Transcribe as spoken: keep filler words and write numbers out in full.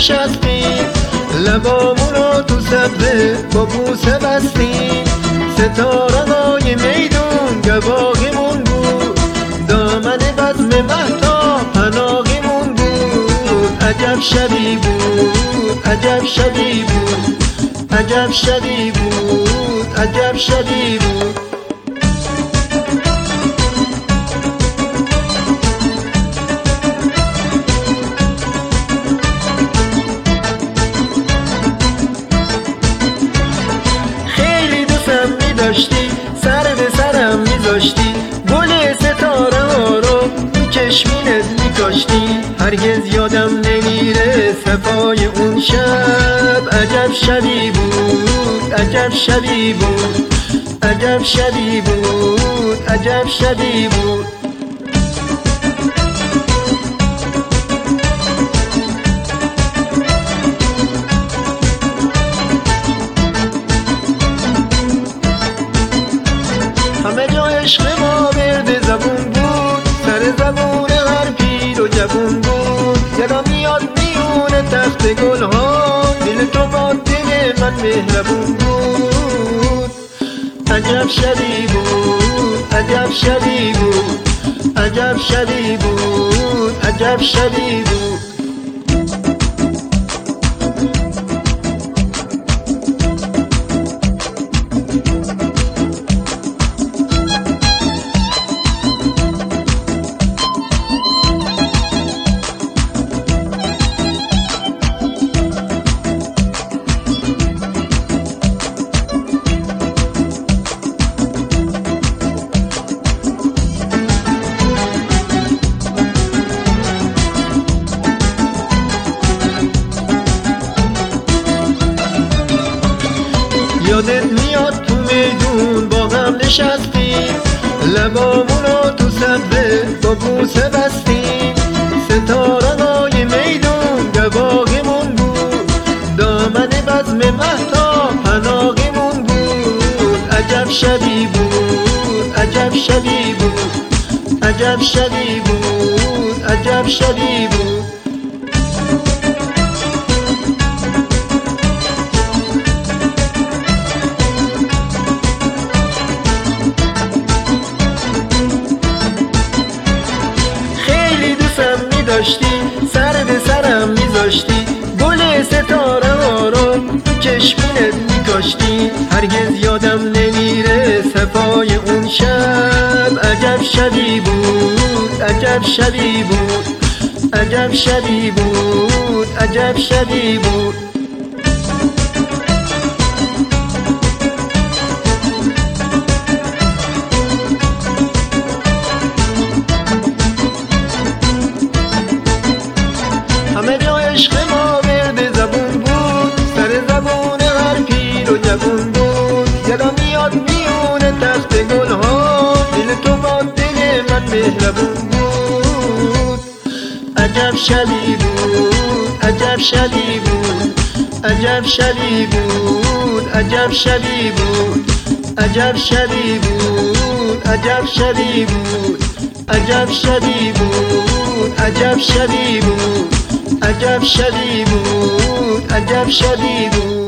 نشستیم، لبامونو تو سبزه با بوسه بستیم. ستاره‌های میدون گواهیمون بود، دامن بزم مهتاب پناهیمون بود. عجب شبی بود، عجب شبی بود، عجب شبی بود، عجب شبی بود. خیلی دوستم می‌داشتی، سر به سرم می‌ذاشتی، گل ستاره ها رو تو چشمینت می‌کاشتی. هرگز یادم نمیره صفای اون شب. عجب شبی بود، عجب شبی بود، عجب شبی بود، عجب شبی بود. همه جا عشق ما ورد زبون بود، سر زبون هر پیر و جوون بود. یادم میاد میونه تخت گل ها، دل تو با دل من مهربون بود. عجب شبی بود، عجب شبی بود، عجب شبی بود، عجب شبی بود. یادت میاد تو میدون با هم نشستیم، لبامونو تو سبزه با بوسه بستیم. ستاره‌های میدون گواهیمون بود، دامن بزم مهتاب پناهیمون بود. عجب شبی بود، عجب شبی بود، عجب شبی بود، عجب شبی بود. داشتی سر به سرم میذاشتی، گل ستاره ها رو تو چشمینت میکاشتی. هرگز یادم نمیره صفای اون شب. عجب شبی بود، عجب شبی بود، عجب شبی بود، عجب شبی بود. همه جا عشق ما ورد زبون بود، سر زبون هر پیر و جوون بود. یادم میاد میونه تخت گل ها، دل تو با دل من مهربون بود. عجب شبی بود، عجب شبی بود، عجب شبی بود، عجب شبی بود، عجب شبی بود، عجب شبی بود، عجب شبی بود، عجب شبی بود، عجب شبی بود، عجب شبی بود.